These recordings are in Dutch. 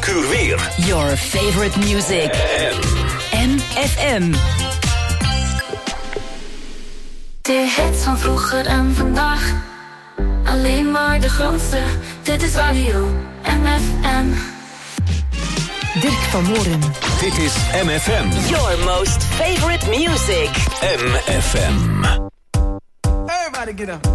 uur weer. Your favorite music. MFM. De hits van vroeger en vandaag. Alleen maar de grootste. Dit is Radio MFM. Dirk van Moren. Dit is MFM. Your most favorite music. MFM. Everybody get up.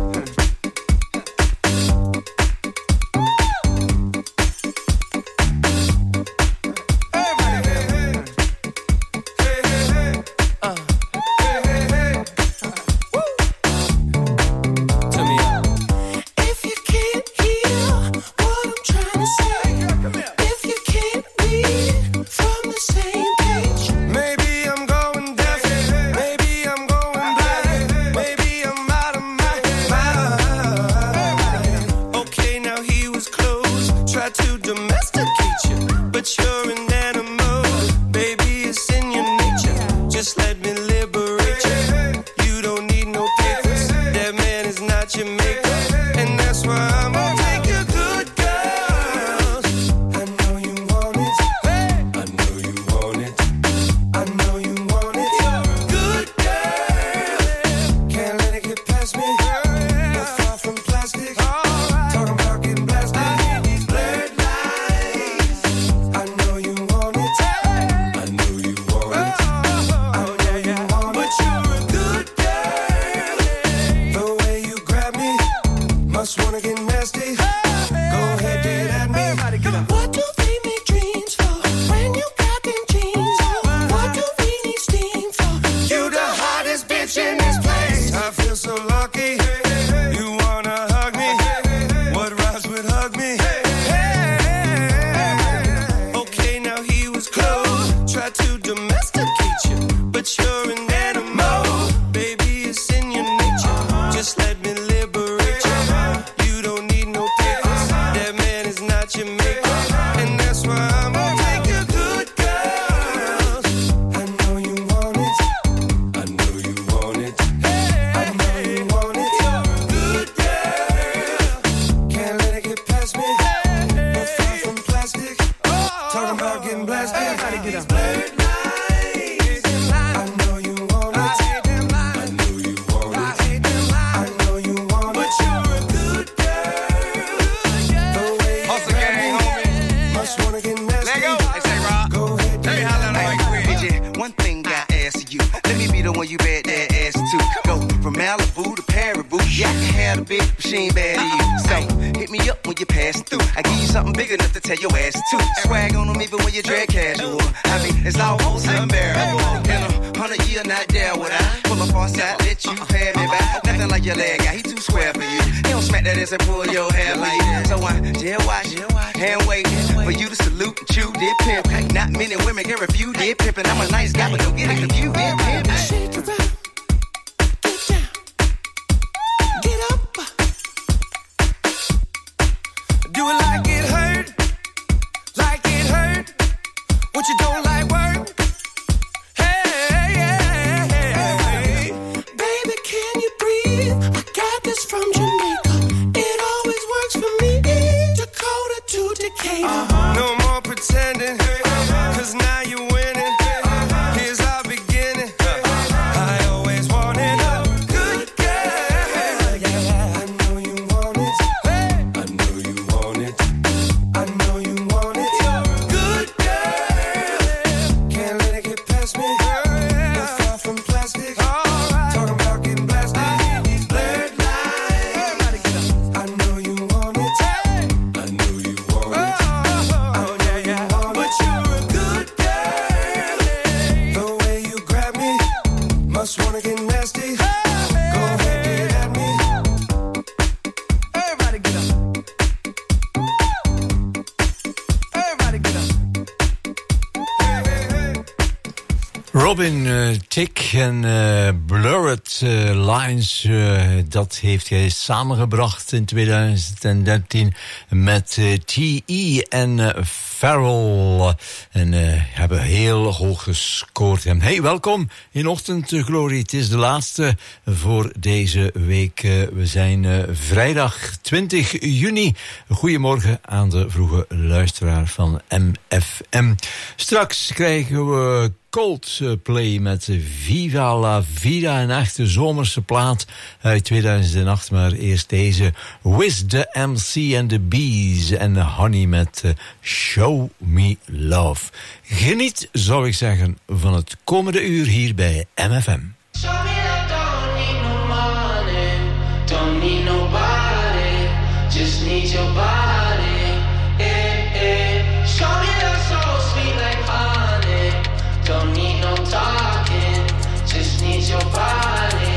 Robin Thicke en Blurred Lines, dat heeft hij samengebracht in 2013 met T.E. en Pharrell. En hebben heel hoog gescoord. Hey, welkom in Ochtendglorie. Het is de laatste voor deze week. We zijn vrijdag 20 juni. Goedemorgen aan de vroege luisteraar van MFM. Straks krijgen we Coldplay met Viva la Vida, een echte zomerse plaat uit 2008. Maar eerst deze With the MC and the Bees en Honey met Show Me Love. Geniet, zou ik zeggen, van het komende uur hier bij MFM. Show me that don't need no money, don't need nobody, just need your body. Show me that so sweet like honey, don't need no talking, just need your body.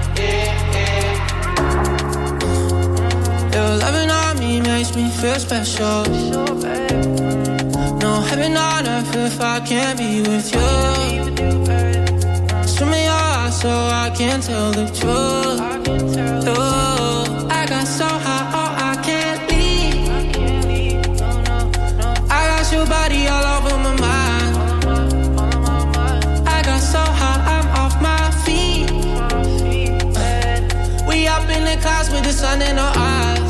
Your loving on me makes me feel special. No heaven on earth if I can't be with you. Swim in your eyes so I can tell the truth. Oh, I got so high, oh, I can't leave. I got your body all over my mind. I got so high, I'm off my feet. We up in the clouds with the sun in our eyes.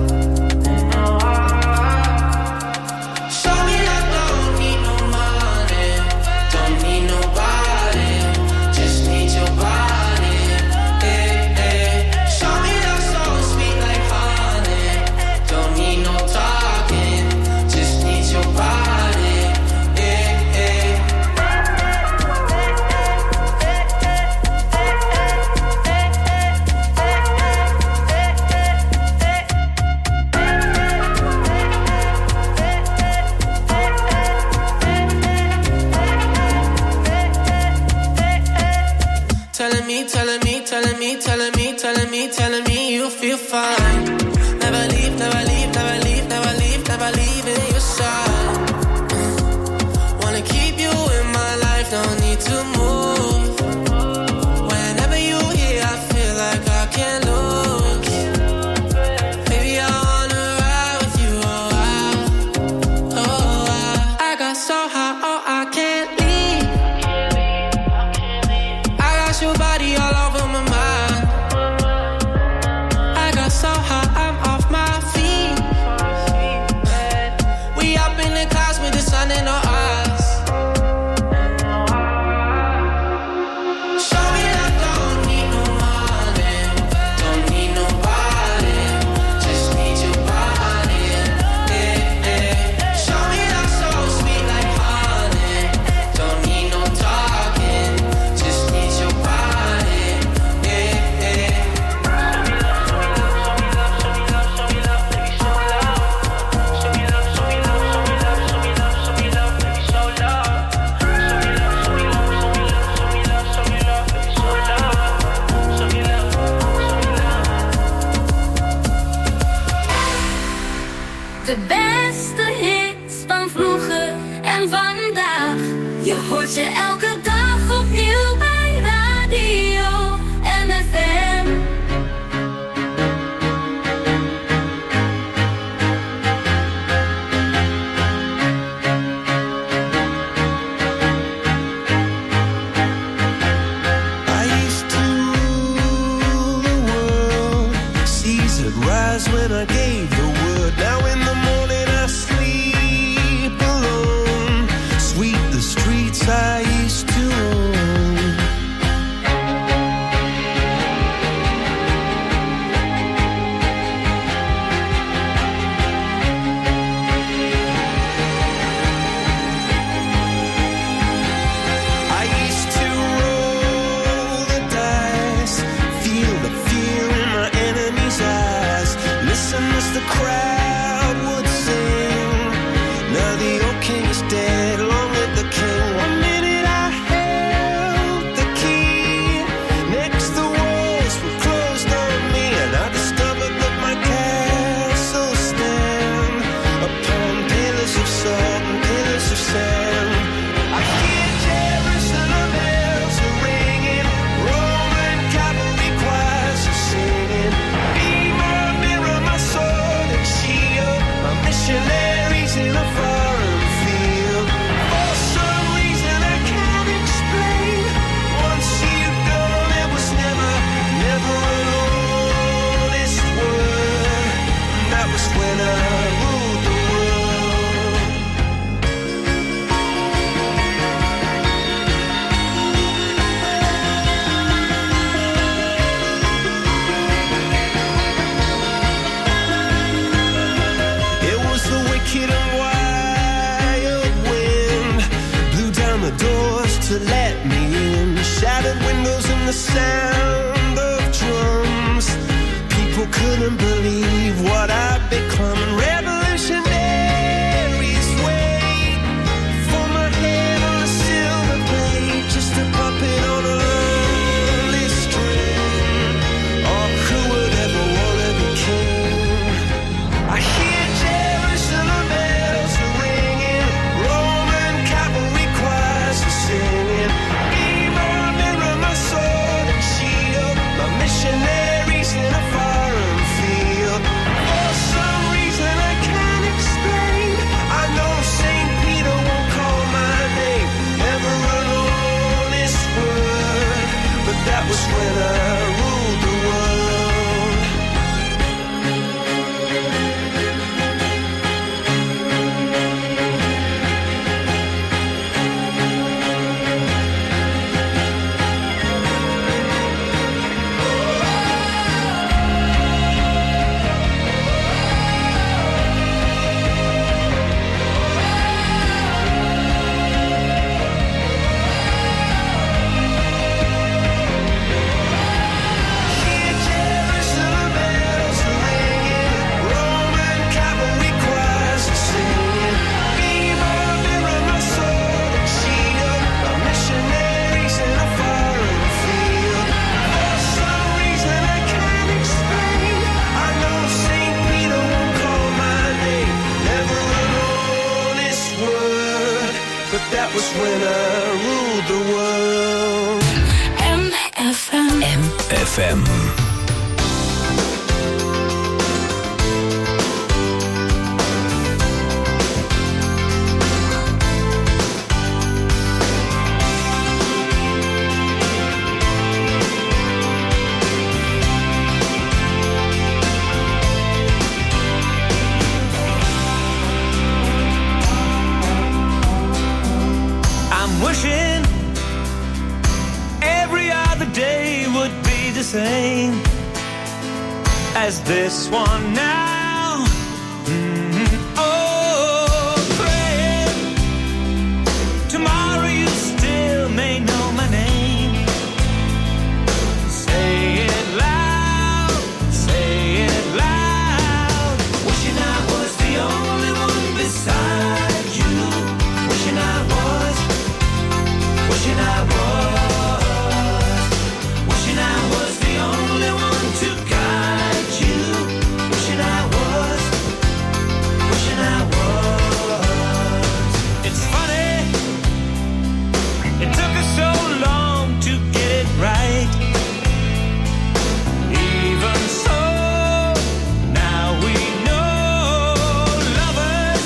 Telling me you feel fine. Never leave, never leave, never leave, never leave, never leave in your side. Wanna keep you in my life, don't need to move. Whenever you here, I feel like I can't lose. Baby, I wanna ride with you, I got so high, oh, I can't leave. I got your body all over my mind. So high, I'm off my feet. We up in the clouds with the sun in our eyes. Show me that don't need no money, don't need nobody, just need your body. Show me that so sweet like honey, don't need no talking, just need your body. De beste hits van vroeger en vandaag. Je hoort ze elke dag opnieuw bij Radio MFM. I used to rule the world, seas would rise when I gave the word. Now in the morning I sleep alone, sweep the streets I used to own. I used to roll the dice, feel the fear in my enemy's eyes, listen as the crowd would sing. Now the old king is dead, long live the king. 1 minute I held the key, next the walls were closed on me, and I discovered that my castle stand upon pillars of salt and pillars of sand. I hear Jerusalem sound of drums. People couldn't believe what I'd become. Revolutionaries wait for my head on a silver plate, just a puppet on a lonely string. Oh, who would ever want to be king? I hear Jerusalem bells are ringing, Roman cavalry choirs are singing. Be my mirror, my sword and shield, my missionaries in a foreign field. For some reason I can't explain, I know St. Peter won't call my name, never an honest word, but that was when I ruled the world. Hear Jerusalem bells are ringing, Roman cavalry choirs are singing. Be my mirror, my sword and shield, my missionaries in a foreign field. For some reason I can't explain, I know St. Peter won't call my name, never an honest word, but that was when I ruled the world. MFM. FM. I'm wishing every other day would be the same as this one now. Oh, praying tomorrow you still may know my name. Say it loud, say it loud. Wishing I was the only one beside you. Wishing I was, wishing I was, wishing I was the only one to guide you. Wishing I was, wishing I was. It's funny, it took us so long to get it right. Even so, now we know lovers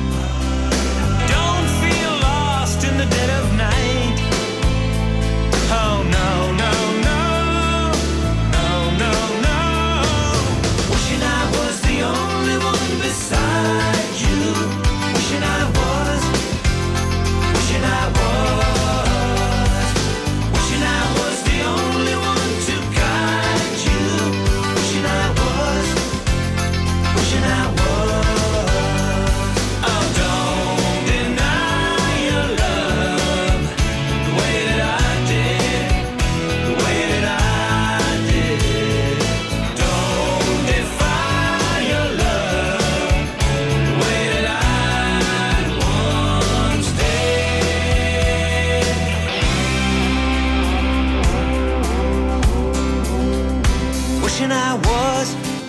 don't feel lost in the dead of night. Oh no, no, no, no, no, no. Wishing I was the only one beside you. Wishing I was, wishing I was, wishing I was the only one to guide you. Wishing I was, wishing I was. Oh, don't deny your love the way that I did, the way that I did. Don't defy your love the way that I once did. Wishing I was,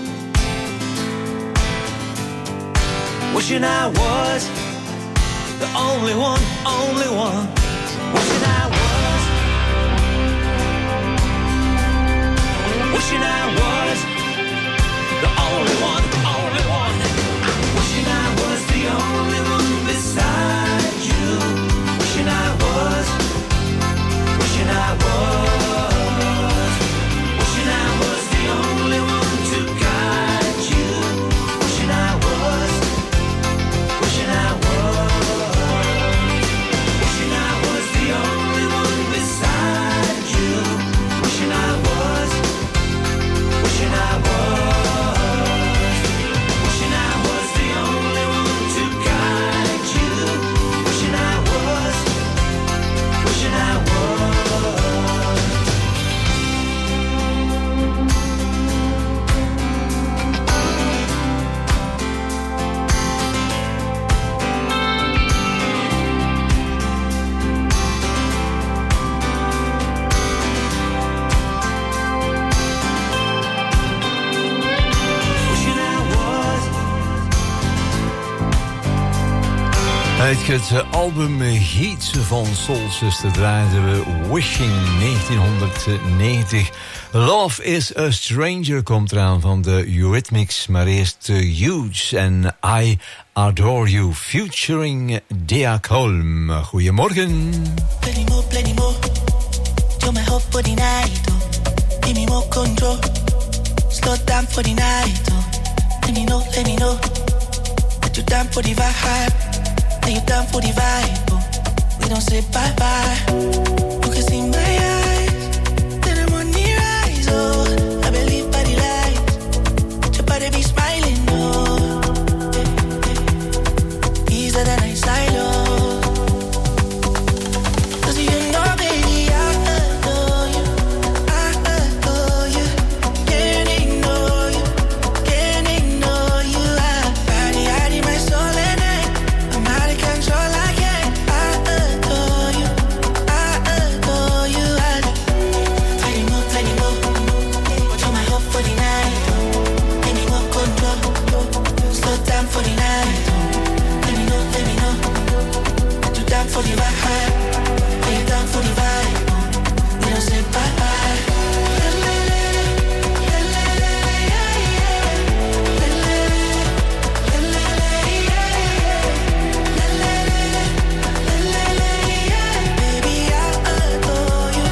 wishing I was the only one, only one. Wishing I was, wishing I was the only one, only one. Wishing I was the only one beside you. Wishing I was, wishing I was, wishing I was the only one to guide you. Wishing I was, wishing I was, wishing I was the only one beside you. Wishing I was, wishing I Uit het album Heat van Soul Sister draaiden we Wishing 1990. Love is a Stranger komt eraan van de Eurythmics. Maar eerst Huge en I Adore You featuring Dea Colm. Goedemorgen. Plenty more. You're my hope for the night, oh. Give me more control. Slow down for the night, oh. Let me know. That you're down for the vibe. That you're down for the vibe, oh. We don't say bye-bye. You can see my eyes. Then I'm on the rise, oh. I believe by the light. Your body be smiling, oh. Easier than I silo. For the vibe, lay down for the vibe. We don't say bye-bye. Baby, I adore you.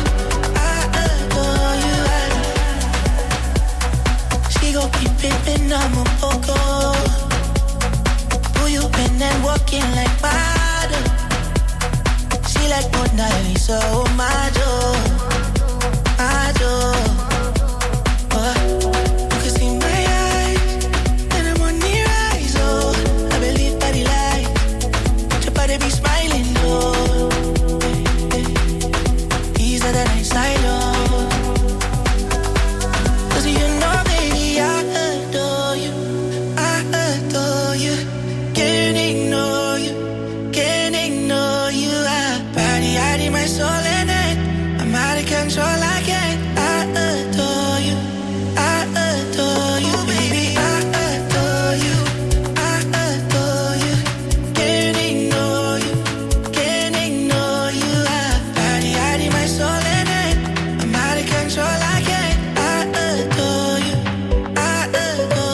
She gon' keep pimpin', I'm a poco. Who you been and walking like model? Like Mona Lisa, oh my Joe. You can see my eyes, and I'm on the rise, oh. I believe by the light, your body be smiling, oh. Easier than I silo. Cause you know, baby, I adore you. Can't ignore you. Body, my soul in it. I'm out of control, I can't. I adore you, baby. I adore you. Can't ignore you. Body, my soul in it. I'm out of control, I can't. I adore you, I do.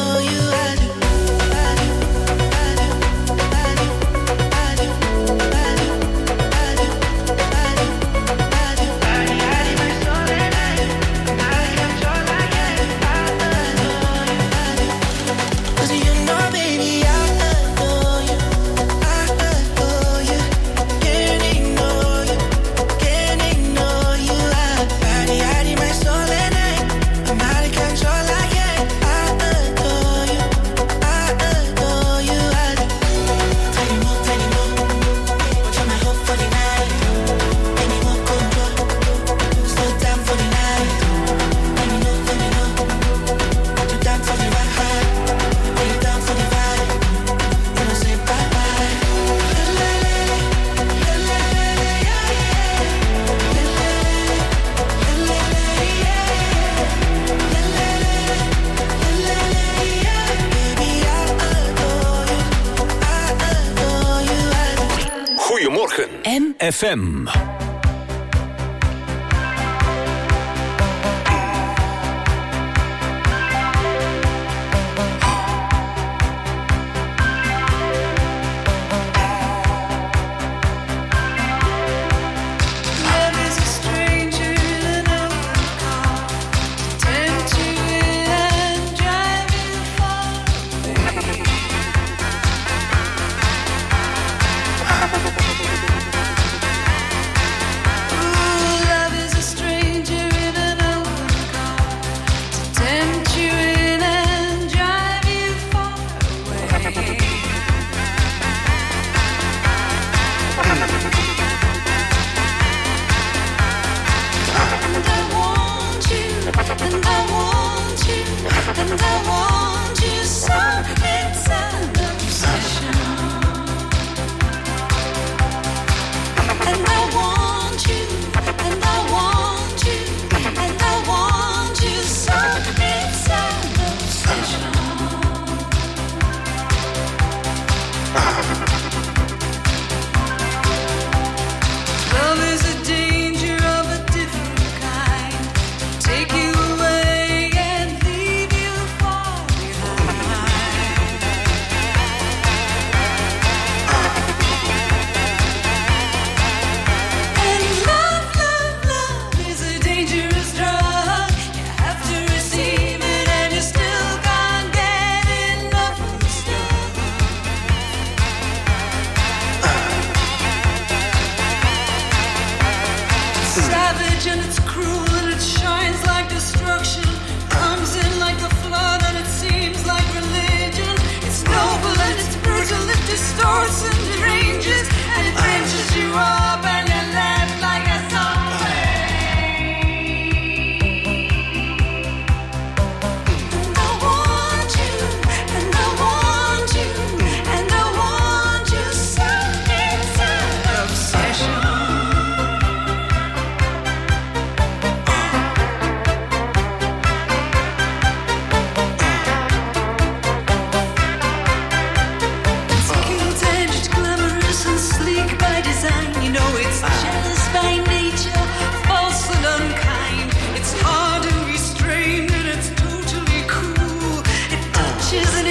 FM.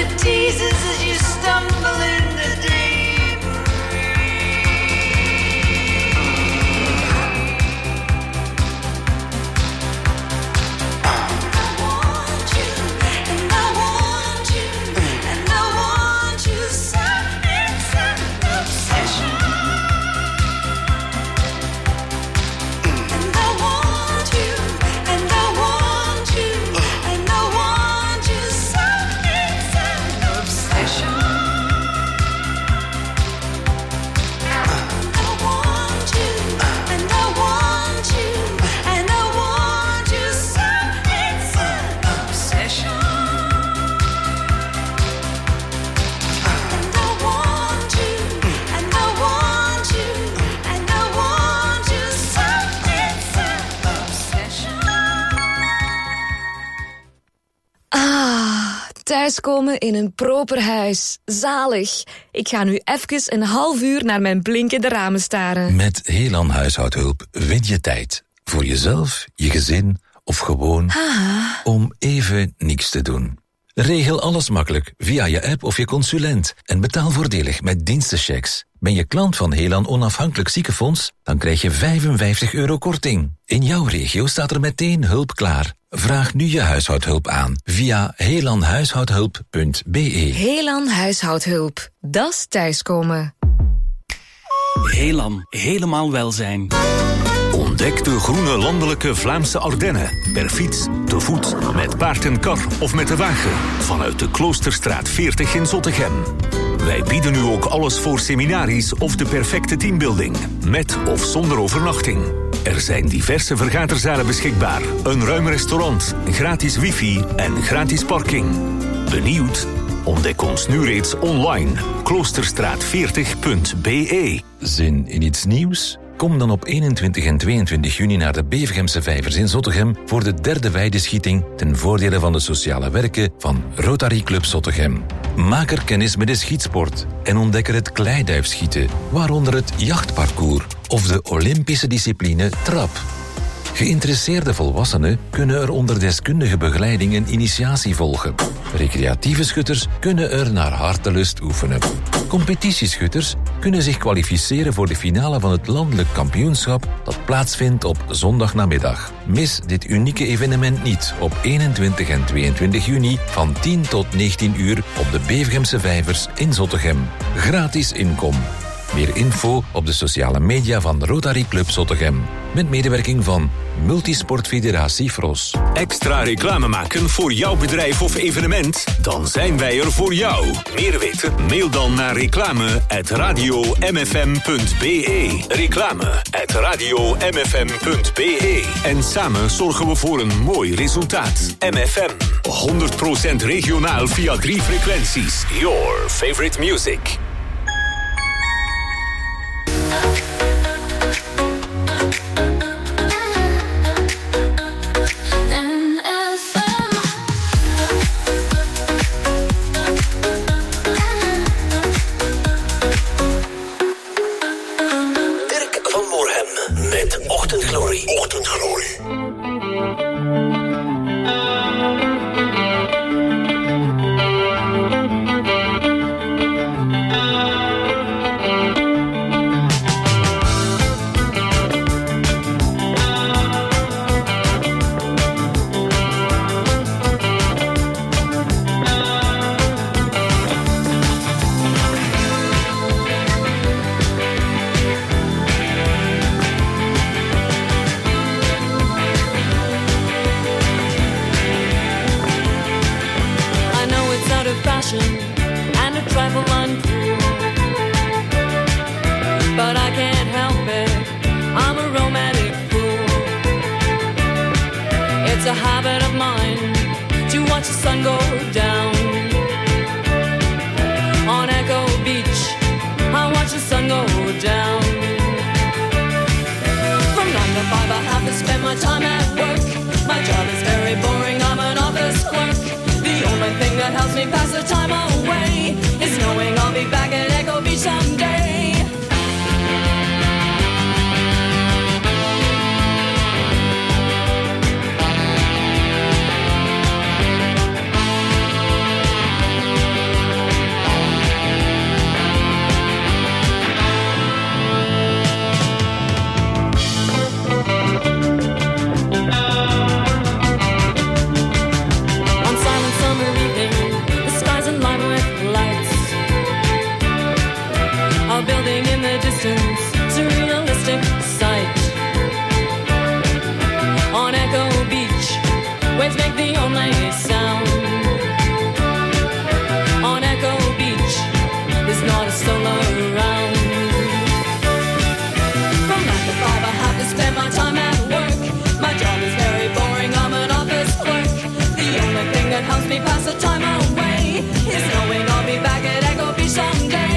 that teases as you stumble in the deep. Thuiskomen in een proper huis. Zalig. Ik ga nu even een half uur naar mijn blinkende ramen staren. Met Helan Huishoudhulp win je tijd. Voor jezelf, je gezin of gewoon om even niks te doen. Regel alles makkelijk via je app of je consulent en betaal voordelig met dienstenchecks. Ben je klant van Helan Onafhankelijk Ziekenfonds? Dan krijg je €55 korting. In jouw regio staat er meteen hulp klaar. Vraag nu je huishoudhulp aan via helanhuishoudhulp.be. Helan Huishoudhulp. Dat is thuiskomen. Helan, helemaal welzijn. Ontdek de groene landelijke Vlaamse Ardennen. Per fiets, te voet, met paard en kar of met de wagen. Vanuit de Kloosterstraat 40 in Zottegem. Wij bieden nu ook alles voor seminaries of de perfecte teambuilding. Met of zonder overnachting. Er zijn diverse vergaderzalen beschikbaar. Een ruim restaurant, gratis wifi en gratis parking. Benieuwd? Ontdek ons nu reeds online. Kloosterstraat40.be. Zin in iets nieuws? Kom dan op 21 en 22 juni naar de Bevergemse Vijvers in Zottegem voor de 3e weideschieting ten voordele van de sociale werken van Rotary Club Zottegem. Maak er kennis met de schietsport en ontdek er het kleiduifschieten, waaronder het jachtparcours of de Olympische discipline trap. Geïnteresseerde volwassenen kunnen er onder deskundige begeleiding een initiatie volgen. Recreatieve schutters kunnen er naar hartelust oefenen. Competitieschutters kunnen zich kwalificeren voor de finale van het landelijk kampioenschap dat plaatsvindt op zondagnamiddag. Mis dit unieke evenement niet op 21 en 22 juni van 10 tot 19 uur op de Bevergemse Vijvers in Zottegem. Gratis inkom. Meer info op de sociale media van Rotary Club Zottegem. Met medewerking van Multisportfederatie Fros. Extra reclame maken voor jouw bedrijf of evenement? Dan zijn wij er voor jou. Meer weten? Mail dan naar reclame@radiomfm.be. Reclame@radiomfm.be. En samen zorgen we voor een mooi resultaat. MFM. 100% regionaal via 3 frequenties. Your favorite music. distance, surrealistic sight. On Echo Beach, waves make the only sound. On Echo Beach, there's not a soul around. From 9 to 5 I have to spend my time at work. My job is very boring, I'm an office clerk. The only thing that helps me pass the time away is knowing I'll be back at Echo Beach someday.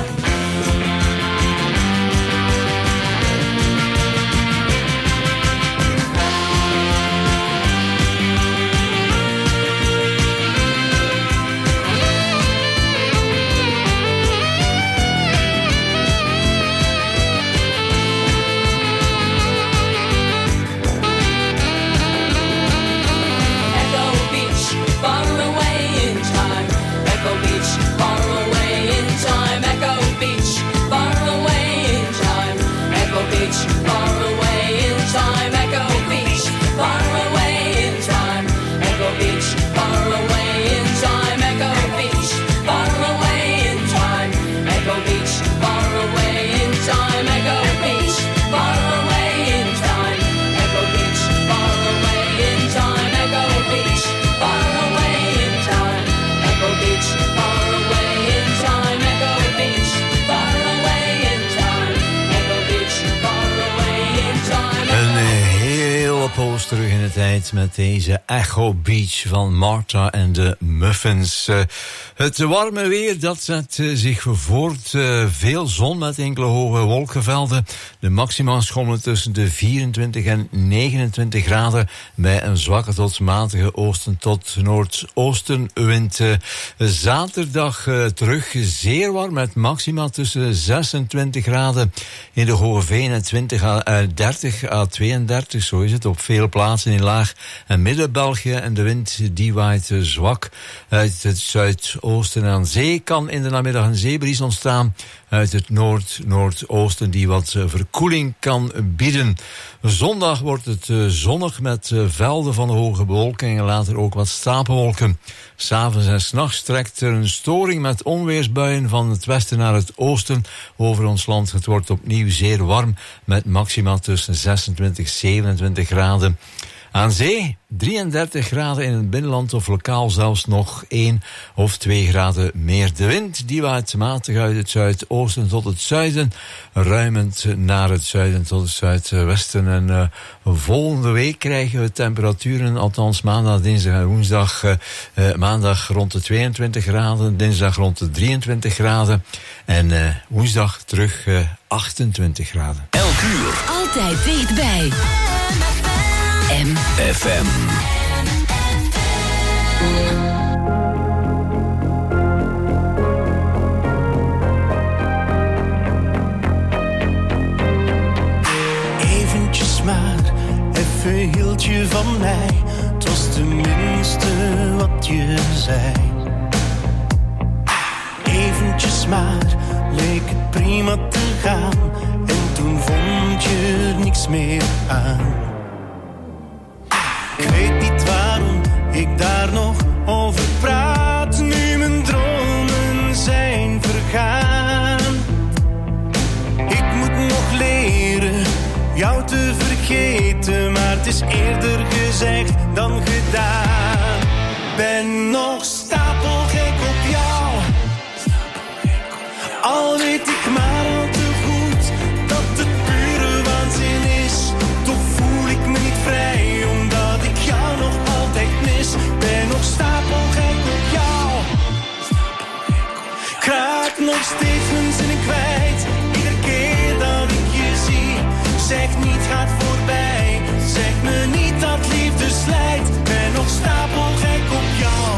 Terug in de tijd met deze Echo Beach van Martha en de Muffins. Het warme weer, dat zet zich voort. Veel zon met enkele hoge wolkenvelden. De maxima schommelen tussen de 24 en 29 graden bij een zwakke tot matige oosten tot noordoostenwind. Zaterdag terug zeer warm met maxima tussen 26 graden in de Hoge Veen en 30 à 32, zo is het op veel plaatsen in Laag- en Midden-België. En de wind die waait zwak uit het zuidoosten. Aan zee kan in de namiddag een zeebries ontstaan uit het noordoosten die wat verkoeling kan bieden. Zondag wordt het zonnig met velden van hoge bewolking en later ook wat stapelwolken. 's Avonds en 's nachts trekt er een storing met onweersbuien van het westen naar het oosten over ons land. Het wordt opnieuw zeer warm met maxima tussen 26 en 27 graden. Aan zee 33 graden in het binnenland of lokaal zelfs nog 1 of 2 graden meer. De wind die waait matig uit het zuidoosten tot het zuiden, ruimend naar het zuiden tot het zuidwesten. En volgende week krijgen we temperaturen, althans maandag, dinsdag en woensdag. Maandag rond de 22 graden, dinsdag rond de 23 graden en woensdag terug 28 graden. Elk uur. Altijd dichtbij. FM. Eventjes maar, even hield je van mij. Het was tenminste wat je zei. Eventjes maar, leek het prima te gaan. En toen vond je er niks meer aan. Ik weet niet waarom ik daar nog over praat, nu mijn dromen zijn vergaan. Ik moet nog leren jou te vergeten, maar het is eerder gezegd dan gedaan. Ben nog stapelgek op jou, al weet ik maar al te goed dat het pure waanzin is. Toch voel ik me niet vrij, omdat ik jou nog altijd mis. Ben nog stapelgek op jou, ik raak nog steeds mijn zinnen kwijt. Iedere keer dat ik je zie, zeg niet gaat voorbij. Zeg me niet dat liefde slijt. Ben nog stapelgek op jou.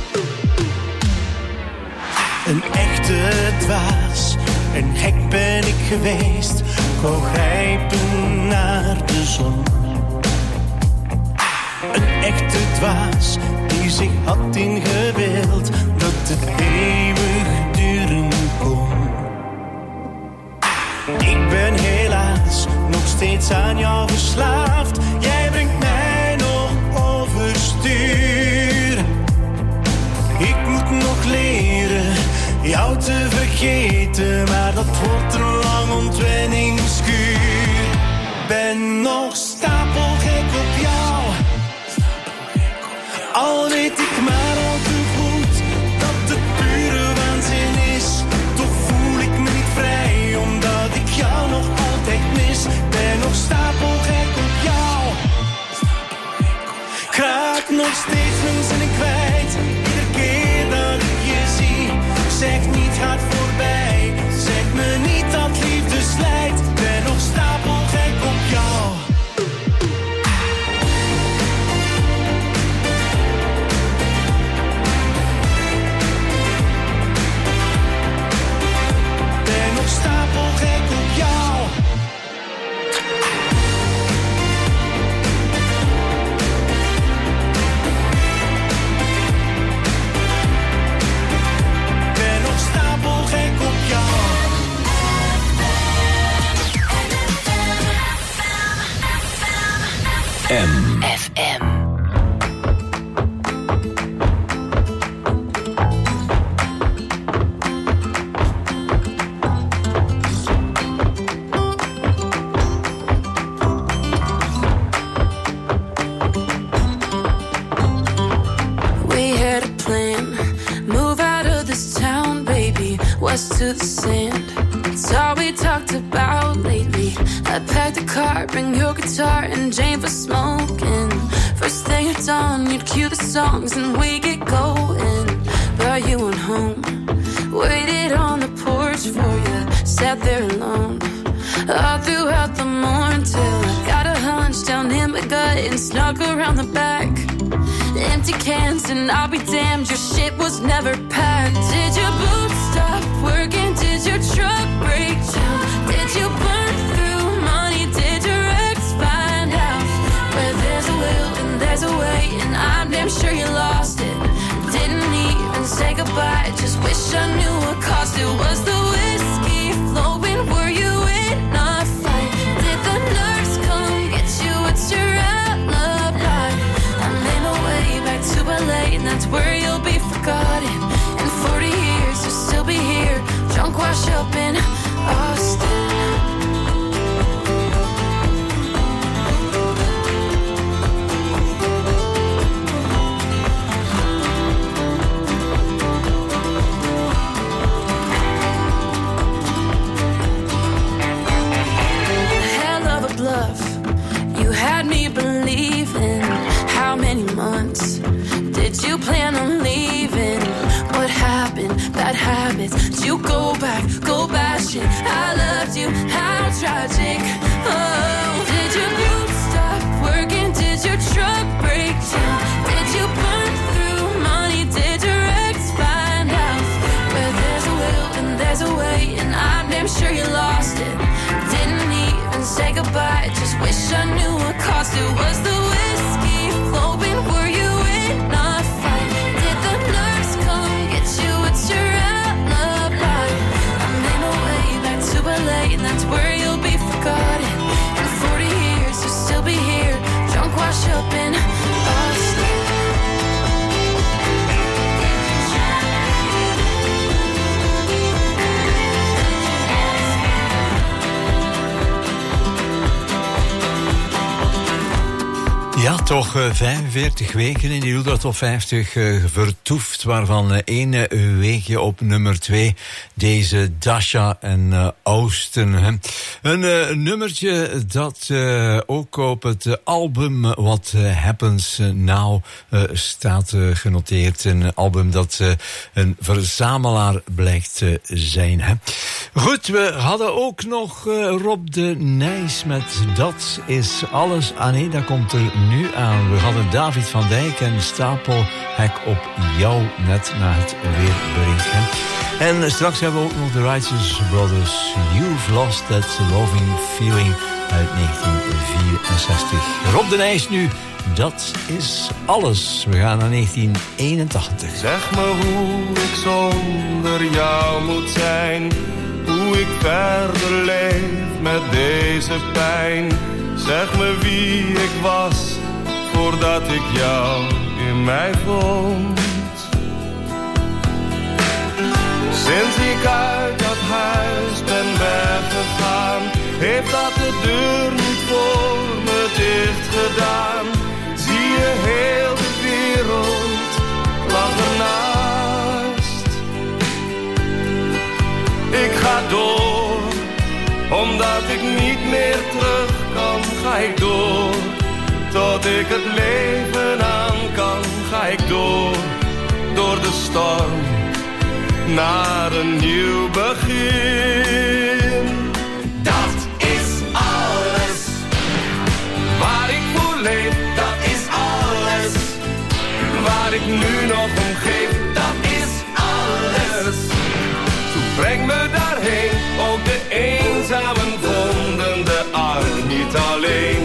Een echte dwaas, en gek ben ik geweest. Ik wou grijpen naar de zon. Een echte dwaas die zich had ingebeeld dat het eeuwig duren kon. Ik ben helaas nog steeds aan jou verslaafd. Jij brengt mij nog overstuur. Ik moet nog leren jou te vergeten, maar dat wordt een lang ontwenningskuur. Ben nog stapelgek op jou, al weet ik maar al te goed dat het pure waanzin is. Toch voel ik me niet vrij, omdat ik jou nog altijd mis. Ben nog stapelgek op jou, ik raak nog steeds mijn zinnen kwijt. Iedere keer dat ik je zie, zeg niet gaat voorbij. Zeg me niet dat liefde slijt, ben nog stapelgek op jou. Ben nog stapelgek op jou. Ben nog stapelgek op jou. FM. We had a plan, move out of this town, baby, west to the sand. It's all we talked about lately. I packed the car, bring your guitar and Jane for smoking. First thing at dawn, you'd cue the songs and we get going. But you went home, waited on the porch for you, sat there alone all throughout the morning till I got a hunch down in my gut and snuck around the back. Empty cans and I'll be damned, your shit was never packed. Did your boots stop working? Did your truck break down? Did you burn through money? Did your ex find out? Where there's a will and there's a way, and I'm damn sure you lost it. Didn't even say goodbye, just wish I knew what cost it. Was the whiskey flowing? Were you in a fight? Did the nurse come get you? What's your alibi? I made my way back to LA, and that's where you'll be forgotten. In 40 years you'll still be here, drunk wash up in Austin. Hell of a bluff, you had me believing. How many months did you plan on leaving? What happened? Bad habits. Did you go back? Go bash it. I loved you. How tragic. Oh, did your boots stop working? Did your truck break down? Did you burn through money? Did your ex find out? Where there's a will and there's a way, and I'm damn sure you lost it. Didn't even say goodbye, just wish I knew what cost it. Was the whiskey flowing? Were you in a fight? Did the nurse come get you? What's your alibi? I made my way back to LA, and that's where you'll be forgotten. In 40 years you'll still be here, drunk wash up in Austin. Ja, toch 45 weken in die Ultra Top 50 vertoefd, waarvan 1 weekje op nummer 2. Deze Dasha en Austin. Hè. Een nummertje dat ook op het album What Happens Now staat genoteerd. Een album dat een verzamelaar blijkt te zijn. Hè. Goed, we hadden ook nog Rob de Nijs met Dat is alles. Ah nee, dat komt er nu aan. We hadden David van Dijk en Stapelhek op jou net na het weerbericht. Hè. En straks hebben we ook nog de Righteous Brothers. You've Lost That Loving Feeling uit 1964. Rob de Nijs nu. Dat is alles. We gaan naar 1981. Zeg me hoe ik zonder jou moet zijn. Hoe ik verder leef met deze pijn. Zeg me wie ik was voordat ik jou in mij vond. Sinds ik uit dat huis ben weggegaan, heeft dat de deur niet voor me dicht gedaan. Zie je heel de wereld lag ernaast. Ik ga door, omdat ik niet meer terug kan, ga ik door. Tot ik het leven aan kan, ga ik door de storm naar een nieuw begin. Dat is alles waar ik voor leef, dat is alles waar ik nu nog om geef, dat is alles. Toen breng me daarheen, ook de eenzamen vonden de ark niet alleen.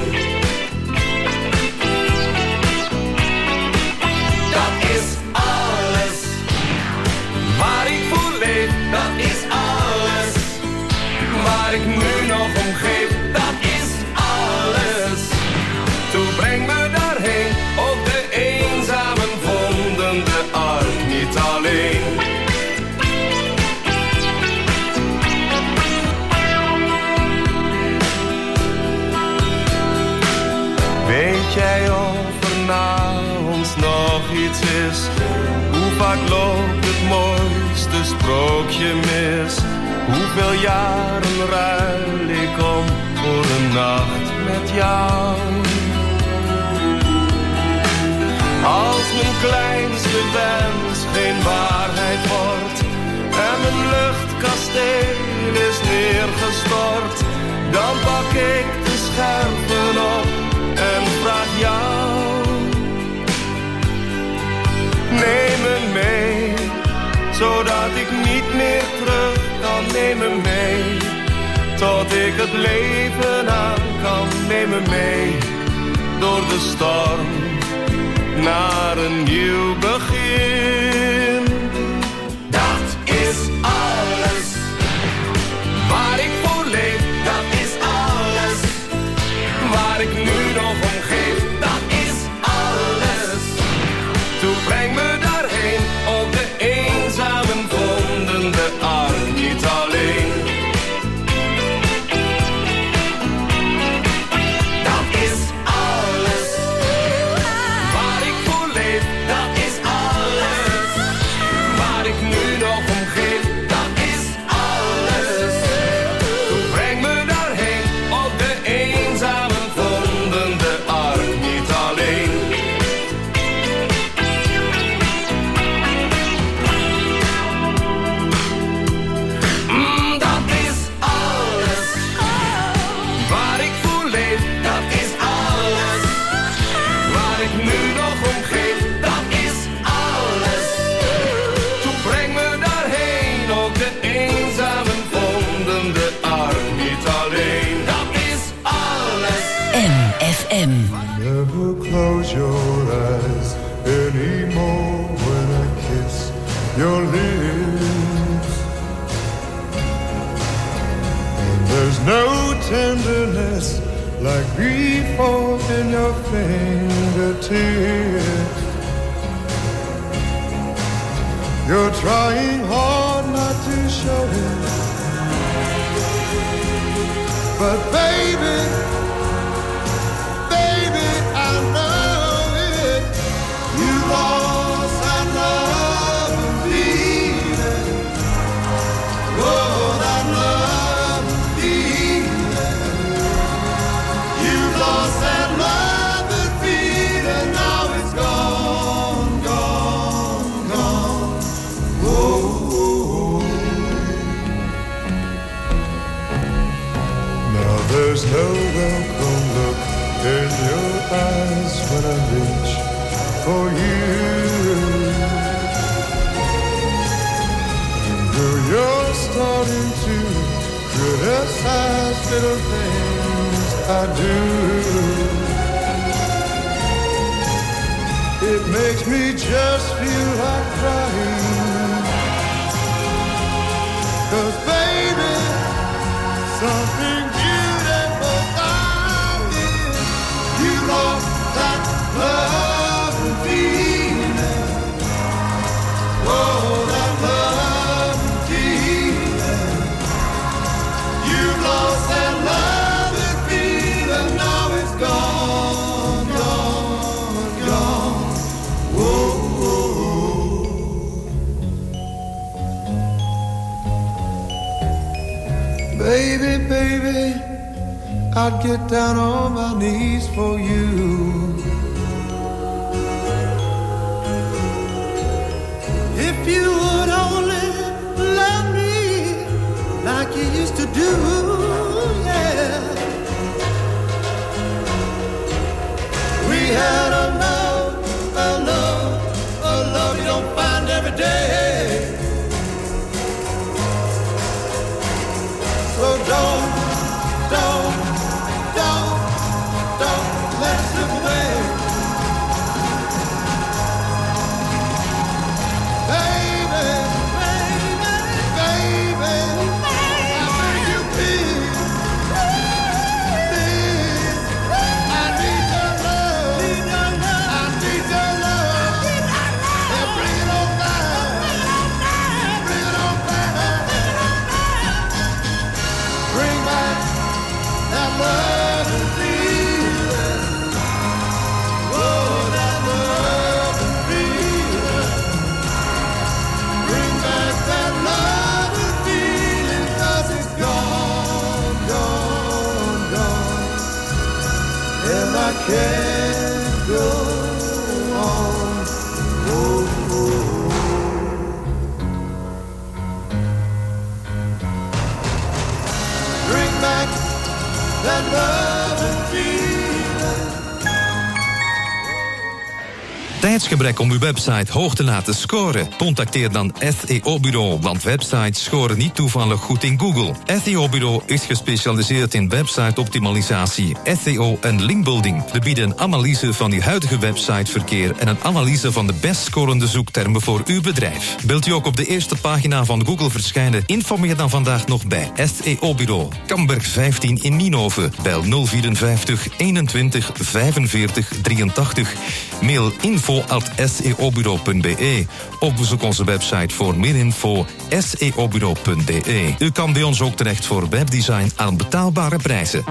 Dat is alles waar ik nu nog om geef, dat is alles. Toen breng me daarheen, ook de eenzamen vonden de ark niet alleen. Weet jij of er na ons nog iets is? Hoe vaak loopt het mooiste sprookje mis? Hoeveel jaren ruil ik om voor een nacht met jou? Als mijn kleinste wens geen waarheid wordt en mijn luchtkasteel is neergestort, dan pak ik de scherven op en vraag jou. Neem me mee, zodat ik niet meer terug kan. Neem me mee, tot ik het leven aan kan. Neem me mee, door de storm, naar een nieuw begin. Dat is alles waar ik voor leef, dat is alles waar ik nu nog om geef, dat is alles. Toen breng me daarheen, ook de eenzamen vonden de ark niet alleen. Dat is alles waar ik voor leef, dat is alles waar ik nu nog om geef, dat is alles. Toen breng me daarheen, ook de eenzamen vonden de ark niet alleen. Never close your eyes anymore when I kiss your lips. And there's no tenderness like before in your fingertips. You're trying hard not to show it, but baby, lost that love and feeling. Oh, that love and feeling. You lost that love and feeling. Now it's gone, gone, gone. Oh. Now there's no welcome look in your eyes when I reach for you. Though you're starting to criticize little things I do, it makes me just feel like crying. 'Cause baby, something beautiful found it. You lost that love and feeling. Oh, that love and feeling. Baby, baby, I'd get down on my knees for you. If you would only love me like you used to do, yeah. We had a love you don't find every day. So don't let it slip away. Baby, I beg you please, I need your love, I need your love, and bring it on back, bring it on back, bring back that love and feeling, oh, that love and feeling, bring back that love and feeling, 'cause it's gone, gone, gone, and I can't go on, oh, oh. Bring back that love and feeling. Tijdsgebrek om uw website hoog te laten scoren? Contacteer dan SEO-bureau, want websites scoren niet toevallig goed in Google. SEO-bureau is gespecialiseerd in website-optimalisatie, SEO en linkbuilding. We bieden een analyse van uw huidige websiteverkeer en een analyse van de best scorende zoektermen voor uw bedrijf. Wilt u ook op de eerste pagina van Google verschijnen? Informeer dan vandaag nog bij SEO-bureau. Kamberg 15 in Nienhoven. Bel 054 21 45 83. Mail info@seobureau.be of bezoek onze website voor meer info seobureau.be. U kan bij ons ook terecht voor webdesign aan betaalbare prijzen.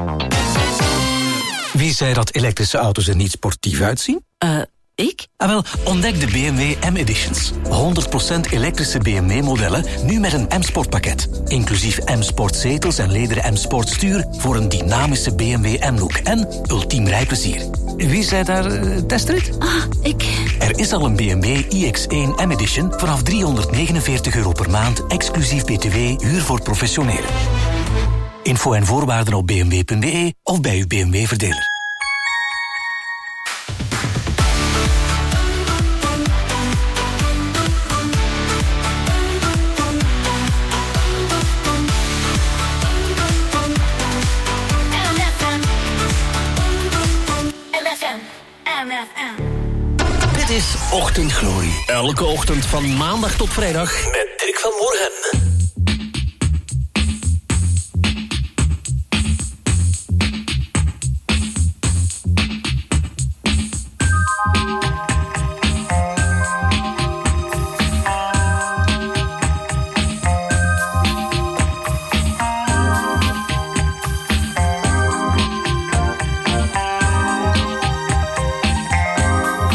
Wie zei dat elektrische auto's er niet sportief uitzien? Ik? Wel, ontdek de BMW M-Editions. 100% elektrische BMW-modellen, nu met een M-Sport-pakket. Inclusief M-Sport zetels en lederen M-Sport stuur voor een dynamische BMW M-look en ultiem rijplezier. Wie zei daar testrit? Ik. Er is al een BMW iX1 M-Edition vanaf €349 per maand, exclusief BTW, huur voor professionelen. Info en voorwaarden op bmw.be of bij uw BMW-verdeler. Dit is Ochtendglorie. Elke ochtend van maandag tot vrijdag met Dirk van Moorhen.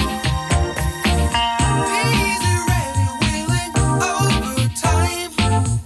Easy, ready, willing, overtime.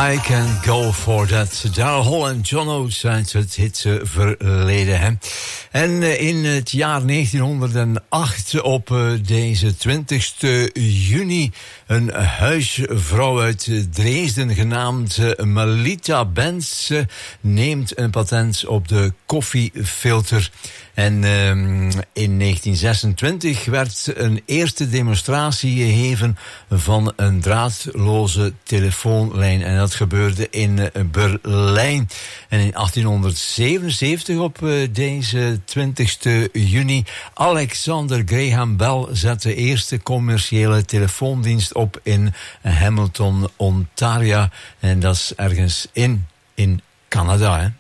I Can Go For That. Daryl Hall en John Oates uit het hitse verleden. Hè? En in het jaar 1908 op deze 20e juni... een huisvrouw uit Dresden genaamd Melita Benz... neemt een patent op de koffiefilter... En in 1926 werd een eerste demonstratie gegeven van een draadloze telefoonlijn. En dat gebeurde in Berlijn. En in 1877 op deze 20e juni... Alexander Graham Bell zette de eerste commerciële telefoondienst op in Hamilton, Ontario. En dat is ergens in Canada, hè.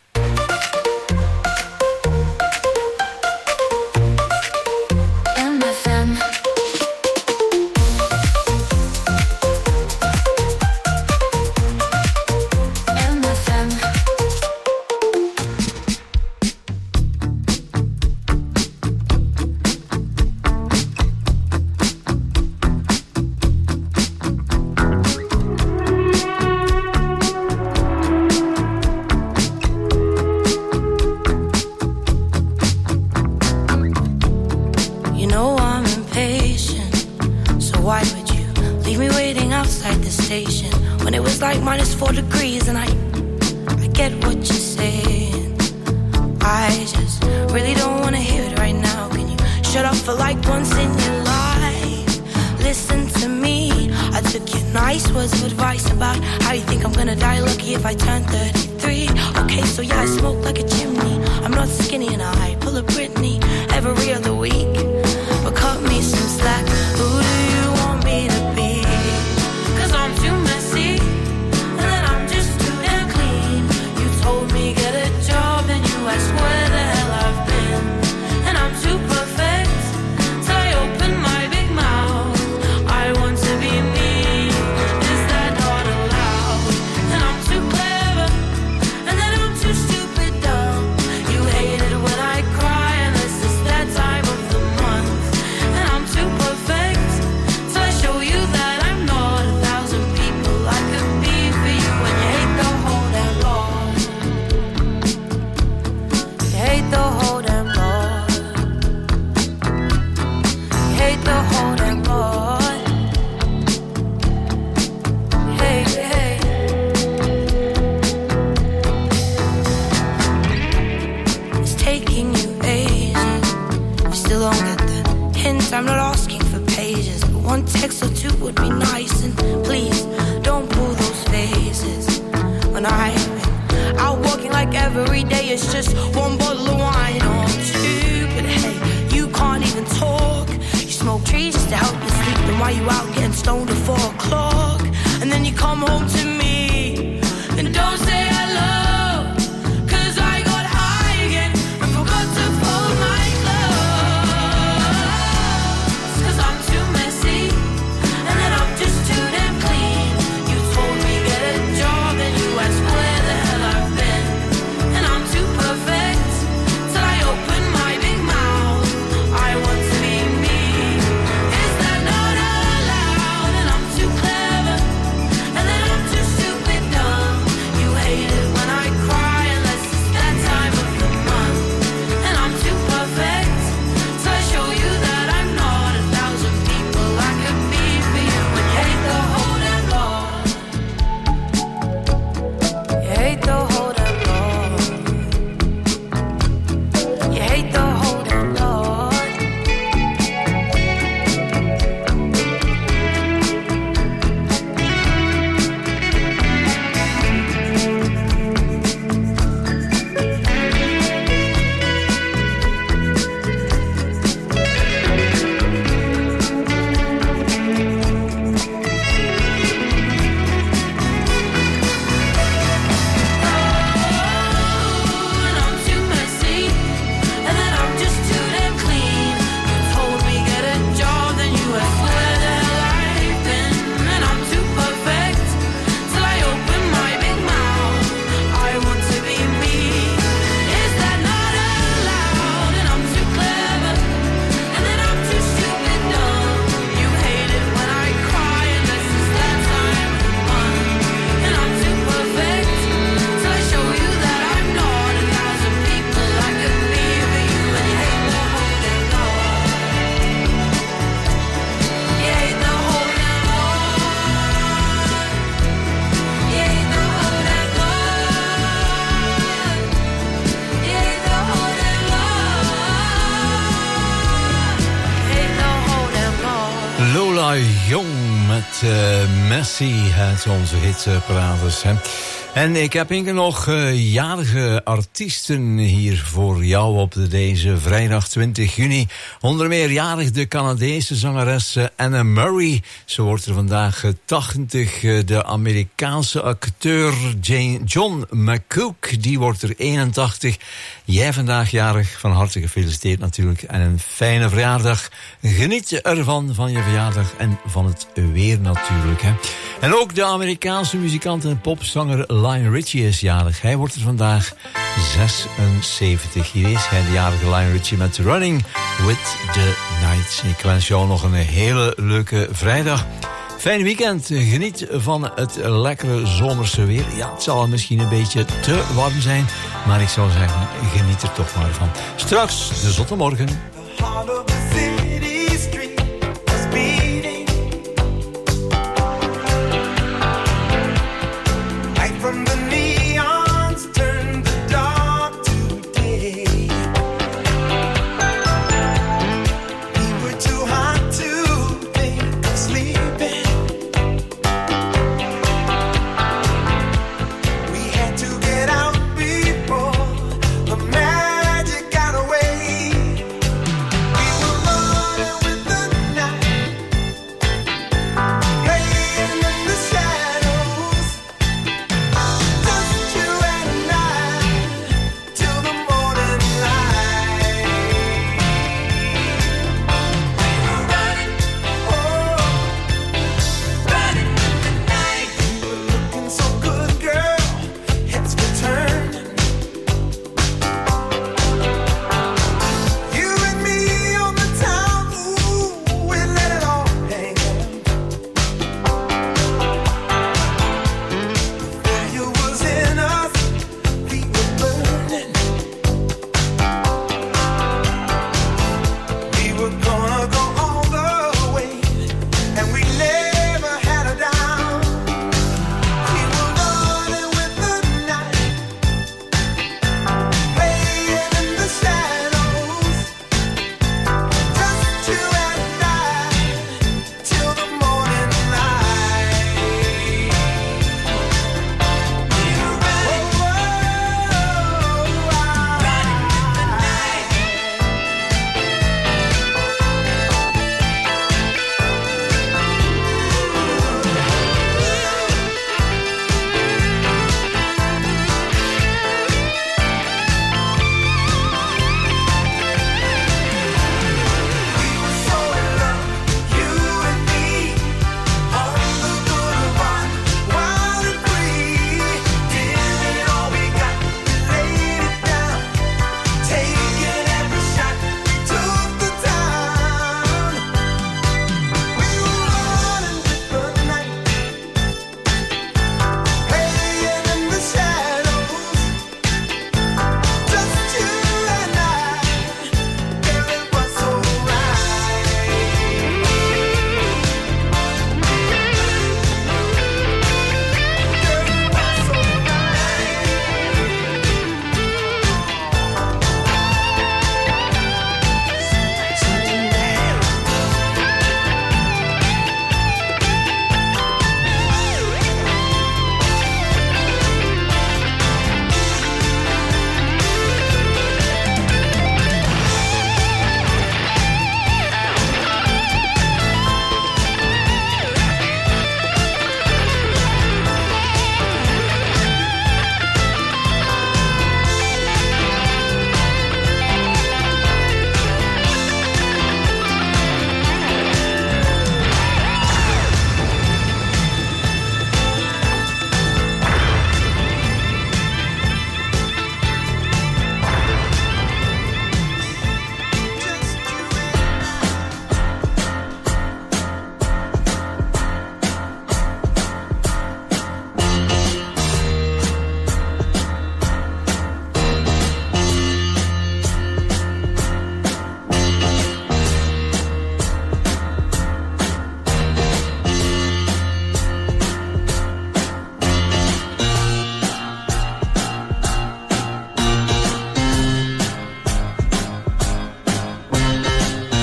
Neil Young met Messi uit onze hitparades. En ik heb nog jarige artiesten hier voor jou op deze vrijdag 20 juni. Onder meer jarig de Canadese zangeres Anna Murray. Ze wordt er vandaag 80. De Amerikaanse acteur John McCook, die wordt er 81. Jij vandaag jarig, van harte gefeliciteerd natuurlijk. En een fijne verjaardag. Geniet ervan, van je verjaardag en van het weer natuurlijk. Hè. En ook de Amerikaanse muzikant en popzanger Lionel Richie is jarig. Hij wordt er vandaag 76. Hier is hij, de jarige Lionel Richie met Running with the Night. Ik wens jou nog een hele leuke vrijdag. Fijn weekend. Geniet van het lekkere zomerse weer. Ja, het zal misschien een beetje te warm zijn, maar ik zou zeggen, geniet er toch maar van. Straks de zotte morgen. The heart of the city street.